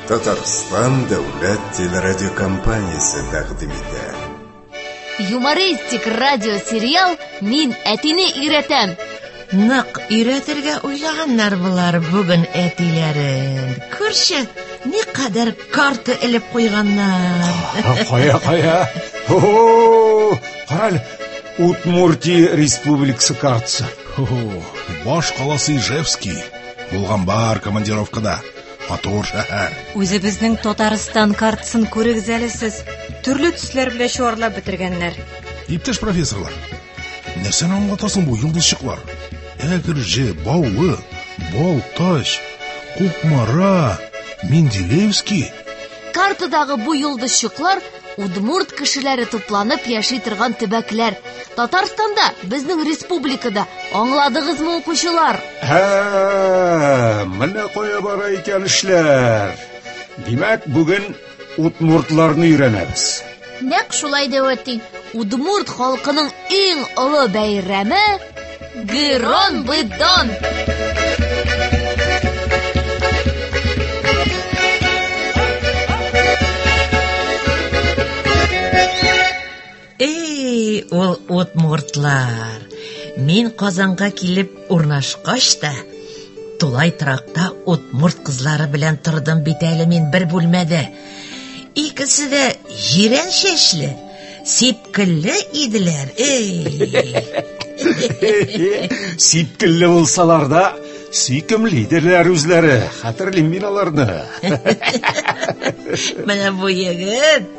Татарстан дәүләт телерадиокомпаниясе тәкъдим итә. Юмористик радиосериал «Мин әтине өйрәтәм». Нык өйрәтергә уйлаганнар булар бүген әтиләрен. Күрше, ни кадәр карта элеп куйганнар. Кая. Карал, Удмуртия республикасы картасы. Баш каласы Ижевский. Булган бар командировкада. Матур шәһәр. Үзебезнең Татарстан картасын күрегез әле сез. Төрле төсләр белән чуарлап бетергәннәр. Иптәш профессорлар, нәрсәне аңлатасың бу йолдызчыклар? Әгерҗе, Баулы, Балтач, Кукмара, Менделеевский. Картадагы бу йолдызчыклар Удмурт кешеләре тупланып яши торган төбәкләр. Татарстанда, безнең республикада. Аңладыгызмы, укучылар? Менә кая бара икән эшләр. Димәк, бүген удмуртларны өйрәнәбез. Нәкъ шулай дәвәти. Удмурт халкының иң олы бәйрәме Гырон-Выдон. Ул удмуртлар. Мин Казанга килеп урнашкач та, тулай тракта удмурт кызлары белән тордым бит әле мин бер бүлмәдә. Икесе дә җирән чәчле, сипкелле иделәр. Сипкелле булсалар да, сөйкемле иделәр үзләре. Хәтерлим мин аларны. Менә бу егет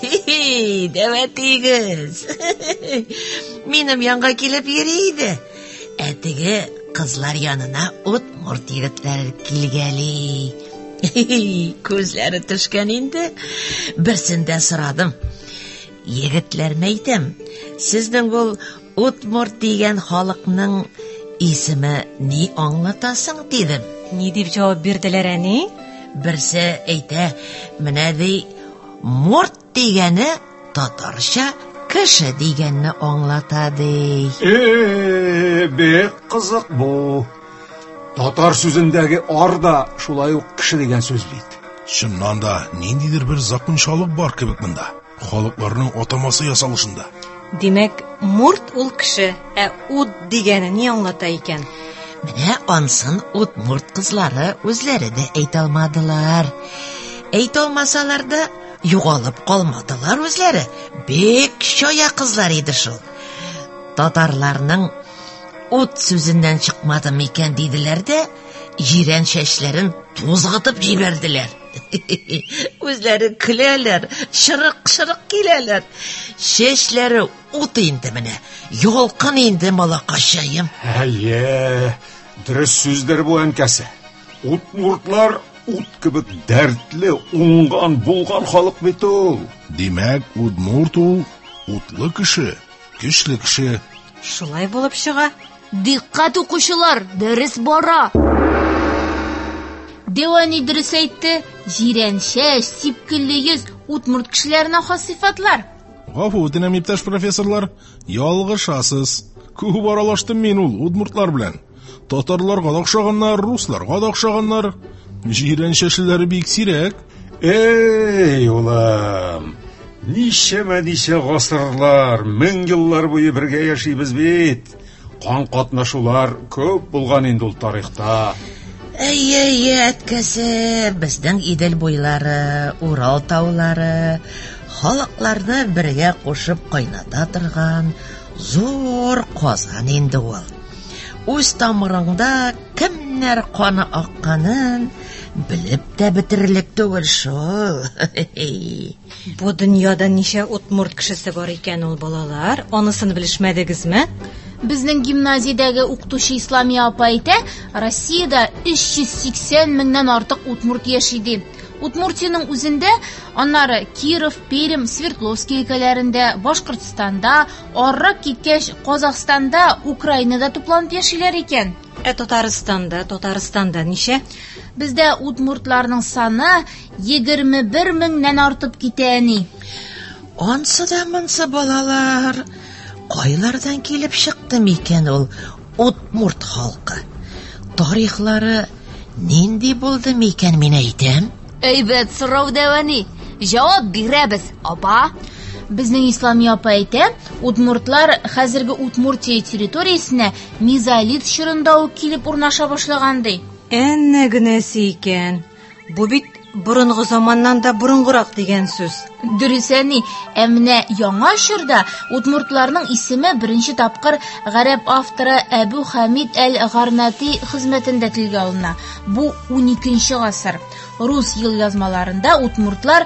дәвәтигез. Минем янга килеп йөри иде. Әтеге кызлар янына удмурт егетләр килгәли. Күзләре төшкән инде. Берсендә сорадым. Егетләрне әйтәм, сезнең бу удмурт дигән халыкның исеме ни аңлатасың дидем. Ни дип җавап бирделәр әни? Берсе әйтә, менә ди мурт дигәне татарча кеше дигәнне аңлата ди. Бик кызык бу. Татар сүзендәге ар да шулай ук кеше дигән сүз бит. Чыннан да ниндидер бер закончалык бар кебек монда. Халыкларның атамасы ясалышында. Димәк, мурт ул кеше, уд дигәне ни аңлата икән? Менә ансын удмурт кызлары үзләре дә әйтә алмадылар. Әйтә алмасалар да югалып калмадылар үзләре. Бик чая кызлар иде шул. Татарларның ут сүзеннән чыкмады микән диделәр дә, җирән чәчләрен тузгытып җибәрделәр. Үзләре көләләр, шырык киләләр. Чәчләре ут инде менә, ялкын инде малакачаем. Дөрес сүздер бу әнкәсе. Удмуртлар ут кебек дәртле, уңган, булган халык бит ул. Димәк, удмурт ул утлы кеше, көчле кеше. Шулай булып чыга. Диккәт укучылар, дөрес бара. Девани дөрес әйтте. Җирән чәч, сипкелле йөз удмурт кешеләренә хас сыйфатлар. Гафу үтенәм, иптәш профессорлар, ялгышасыз. Күп аралаштым мин ул удмуртлар белән. Татарларга да охшаганнар, русларга да охшаганнар. Җирән чәчләре бик сирәк. Улым, ничә гасырлар, 1000 еллар буе бергә яшибез бит. Кан катнашулар күп булган инде ул тарихта. Әткәсе, безнең Идел буйлары, Урал таулары, халыкларны бергә кушып кайната торган зур Казан инде ул. Үз тамырыңда кемнәр каны акканын белеп тә бетерерлек түгел шул. Бу дөньяда ничә удмурт кешесе бар икән ул балалар? Анысын белешмәдегезме? Безнең гимназиядәге укытучы Исламия апа әйтә, Россиядә 380 меңнән артык удмурт яши ди. Удмуртиянең үзендә, аннары Киров, Пермь, Свердловский өлкәләрендә, Башкортстанда, аррак киткәч Казакъстанда, Украинада тупланып яшиләр икән. Татарстанда ничә? Бездә удмуртларның саны 21 меңнән артып китә ни. Ансы да монсы балалар. Кайлардан килеп чыкты микән ул удмурт халкы? Тарихлары нинди булды микән, мин әйтәм? Әйбәт сорау дәвани. Җавап бирәбез, апа. Безнең Ислами апа әйтә, удмуртлар хәзерге Удмуртия территориясенә мезолит чорында ук килеп урнаша башлаган ди. Әнә генәсе икән. Бу бит борынгы заманнан да борынгырак дигән сүз. Дөресәни, менә яңа чорда удмуртларның исеме беренче тапкыр гарәп авторы Әбу Хамид әл-Гарнати хезмәтендә телгә алына. Бу 12нче гасыр. Рус елъязмаларында удмуртлар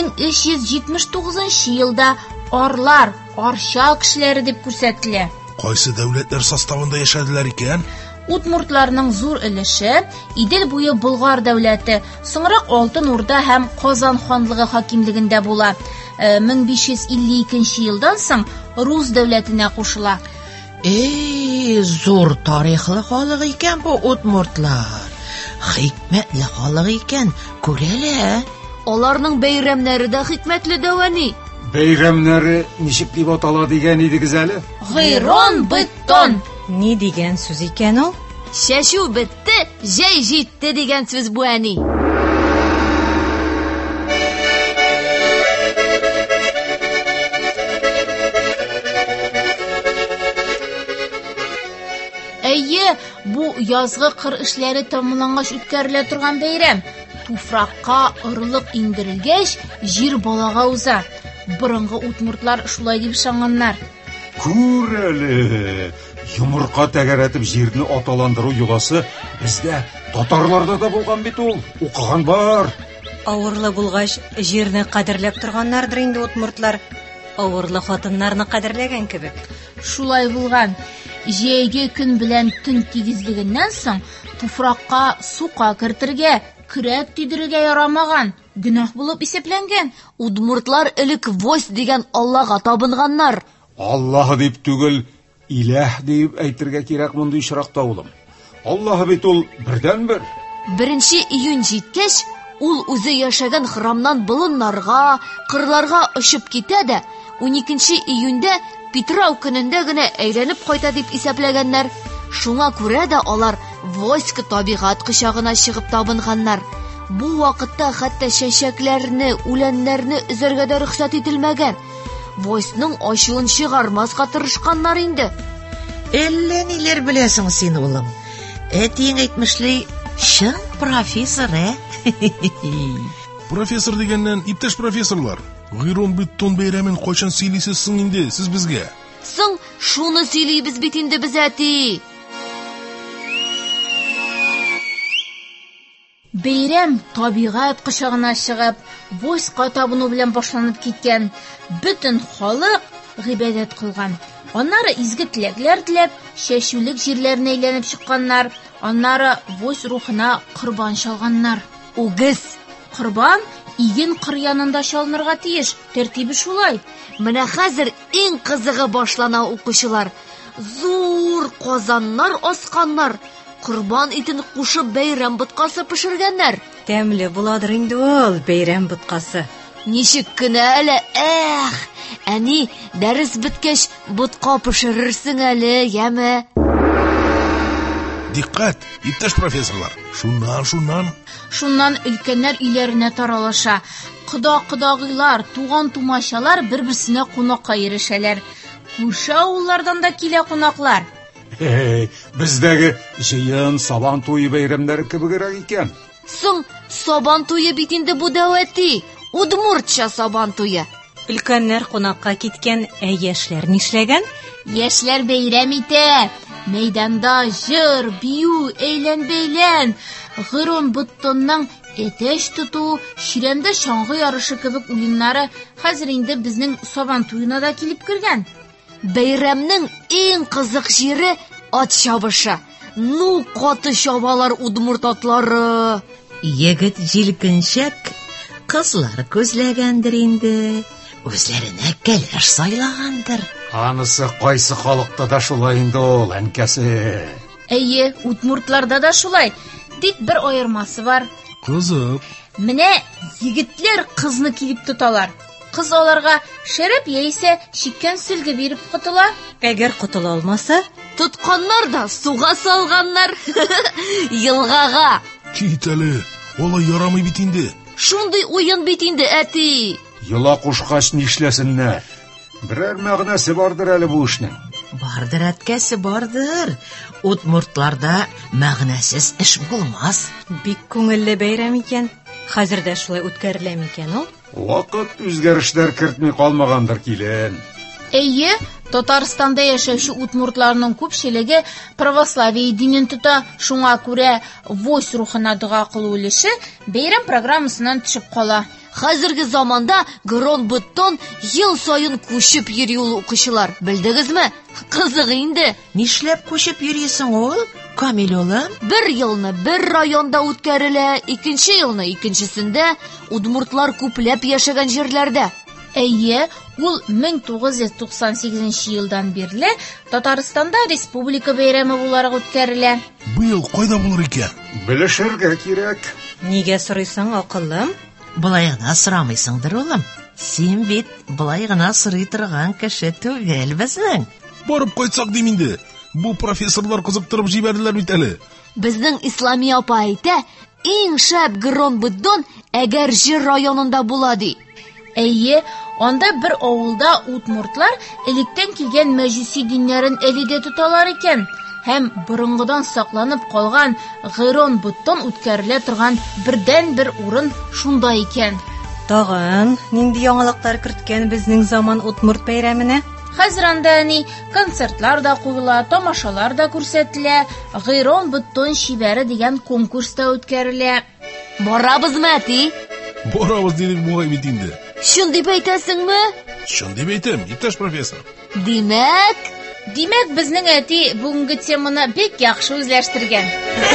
1379 елда арлар, арча кешеләре дип күрсәтелә. Кайсы дәүләтләр составында яшәделәр икән? Удмуртларның зур өлеше Идел буе Болгар дәүләте, соңрак Алтын Урда һәм Казан ханлыгы хакимлегендә була. 1552 елдан соң Рус дәүләтенә кушыла. Зур тарихлы халык икән бу удмуртлар. Хикмәтле халык икән, күрәле. Аларның бәйрәмнәре дә хикмәтле дәвани. Бәйрәмнәре ничек дип атала дигән идегез әле? Гыйрон биттон. Ни дигән сүз икән ул? Шәшү бетте, җәй җитте дигән сүз бу әни. Әйе, бу язгы кыр эшләре тамамлангач үткәрелә торган бәйрәм. Туфракка орлык индерелгәч, җир балага уза. Борынгы удмуртлар шулай дип ышанганнар. Күр әле. Йомырка тәгәрәтеп җирне аталандыру юласы бездә татарларда да булган бит ул. Укыган бар. Авырлы булгач, җирне кадерләп торганнардыр инде удмуртлар. Авырлы хатыннарны кадерләгән кебек. Шулай булган. Җәйге көн белән төн тигезлегеннән соң туфракка сука кертергә, көрәк тидерергә ярамаган. Гөнаһ булып исәпләнгән. Удмуртлар элек вось дигән Аллага табынганнар. Аллаһ дип түгел, Иләһ дип әйтергә кирәк мондый очракта улым. Аллаһ бит ул бердән-бер. 1 июнь җиткәч, ул үзе яшәгән храмнан болыннарга, кырларга очып китә дә, 12 июньдә Петрау көнендә генә әйләнеп кайта дип исәпләгәннәр. Шуңа күрә дә алар Войск табигать кочагына чыгып табынганнар. Бу вакытта хәтта чәчәкләрне, үләннәрне өзәргә дә рөхсәт ителмәгән. Войсның ачуын чыгармаска тырышканнар инде. Әллә ниләр беләсең син, улым? Әтиң әйтмешли, чын профессор, Профессор дигәннән, иптәш профессорлар, Гыйрон биттон бәйрәмен кайчан сөйлисез соң инде сез безгә? Соң шуны сөйлибез бит инде без, әти. Бәйрәм табигать кочагына чыгып, Войска табыну белән башланып киткән. Бөтен халык гыйбадәт кылган. Аннары изге теләкләр теләп, чәчүлек җирләренә әйләнеп чыкканнар. Аннары Войс рухына корбан чалганнар. Угыз. Корбан иген кыр янында чалынырга тиеш. Тәртибе шулай. Менә хәзер иң кызыгы башлана, укучылар. Зур казаннар асканнар. Корбан итен кушып бәйрәм боткасы пешергәннәр. Тәмле буладыр инде ул бәйрәм боткасы. Ничек кенә әле, әни, дәрес беткәч ботка пешерерсең әле, яме? Диккәт, иптәш профессорлар. Шуннан өлкәннәр өйләренә таралыша. Кодагыйлар, туган-тумачалар бер-берсенә кунакка ирешәләр. Күрше авыллардан да килә кунаклар. Бездәге җыен сабан туе бәйрәмнәре кебегрәк икән. Соң сабан туе бит инде бу дәвәти. Удмуртча сабан туе. Өлкәннәр кунакка киткән, яшьләр нишләгән? Яшьләр бәйрәм итә. Мәйданда җыр, бию, әйлән-бәйлән. Гыйрон биттонның әтәч тоту, чирәмдә чаңгы ярышы кебек уеннары хәзер инде безнең сабан туена да килеп кергән. Бәйрәмнең иң кызык җире ат чабышы. Ну каты чабалар удмурт атлары. Егет җилкенчәк, кызлар күзләгәндер инде. Үзләренә кәләш сайлагандыр. Анысы кайсы халыкта да шулай инде ул, әнкәсе. Әйе, удмуртларда да шулай. Тик бер аермасы бар. Кызык. Менә егетләр кызны килеп тоталар. Кыз аларга шәрәп яисә чиккән сөлге биреп котыла. Әгәр котыла алмаса, Тотканнар да суга салганнар. Елгага. Кит әле, алай ярамый бит инде. Шундый уен бит инде, әти. Йола кушкач нишләсеннәр? Берәр мәгънәсе бардыр әле бу эшнең. Бардыр, әткәсе, бардыр. Удмуртларда мәгънәсез эш булмас. Бик күңелле бәйрәм икән. Хәзер дә шулай үткәрелә микән ул? Вакыт үзгәрешләр кертми калмагандыр, килен. Әйе, Татарстанда яшәүче удмуртларның күпчелеге православие динен тота, шуңа күрә войс рухына дуга кылу өлеше бәйрәм программасыннан төшеп кала. Хәзерге заманда Грон-Буттон ел сайын күчеп йөри ул укучылар. Белдегезме? Кызык инде. Нишләп күчеп йөрисең ул? Камил улым? Бер елны бер районда үткәрелә, икенче елны икенчесендә, удмуртлар күпләп яшәгән җирләрдә. Әйе, ул 1998 елдан бирле Татарстанда республика бәйрәме буларак үткәрелә. Быел кайда булыр икән? Белешергә кирәк. Нигә сорыйсың, акыллым? Былай гына сорамыйсыңдыр, улым. Син бит былай гына сорый торган кеше түгел безнең. Барып кайтсак дим инде. Бу профессорлар кызыктырып җибәрделәр бит әле. Безнең Ислами апа әйтә, иң шәп Грон-Буттон әгәр җир районында була ди. Әйе, анда бер авылда удмуртлар электән килгән мәҗүси диннәрен әледә тоталар икән. Һәм борынгыдан сакланып калган Грон-Буттон үткәрелә торган бердән-бер урын шунда икән. Тагын нинди яңалыклар керткән безнең заман удмурт бәйрәменә? Хәзер анда концертлар да куела, тамашалар да күрсәтелә, Грон-Буттон шибәре дигән конкурс та үткәрелә. Барабызмы, әти? Барабыз дидек бугай бит инде. Шун дип әйтәсеңме? Шундый әйтәм, иптәш профессор. Димәк, Безнең әти бүгенге теманы бик яхшы үзләштергән.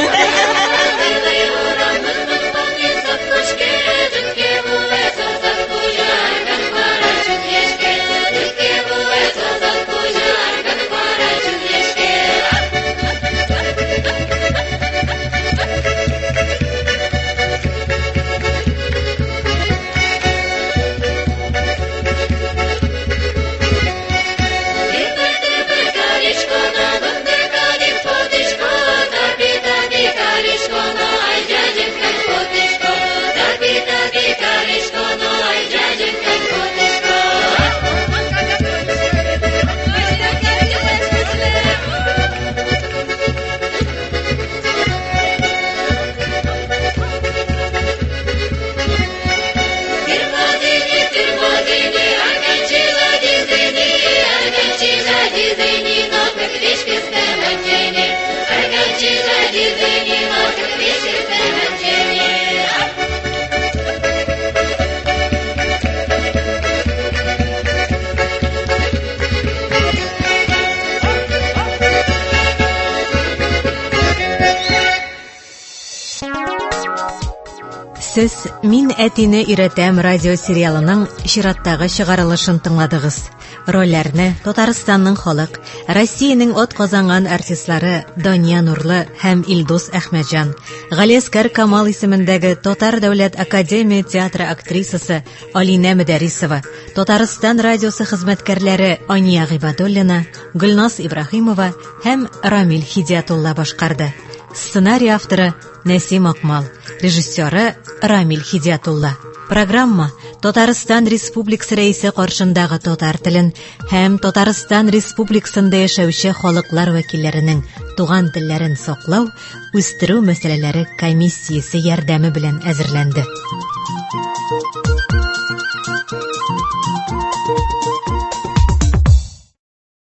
Сез «Мин әтине өйрәтәм» радиосериалының чираттагы чыгарылышын тыңладыгыз. Рольләрне Татарстанның халык, Россиянең от казанган артистлары Дания Нурлы һәм Илдус Әхмәтҗан, Галиәскәр Камал исемендәге Татар дәүләт академия театры актрисасы Алинә Мөдәрисова, Татарстан радиосы хезмәткәрләре Ания Гыйбадуллина, Гөлназ Ибраһимова һәм Рамил Хидиятулла башкарды. Сценарий авторы Нәсим Акмал, режиссеры Рамил Хидиятулла. Программа Татарстан Республикасы рәисе каршындагы татар телен һәм Татарстан Республикасында яшәүче халыклар вәкилләренең туган телләрен саклау, үстерү мәсьәләләре комиссиясе ярдәме белән әзерләнде.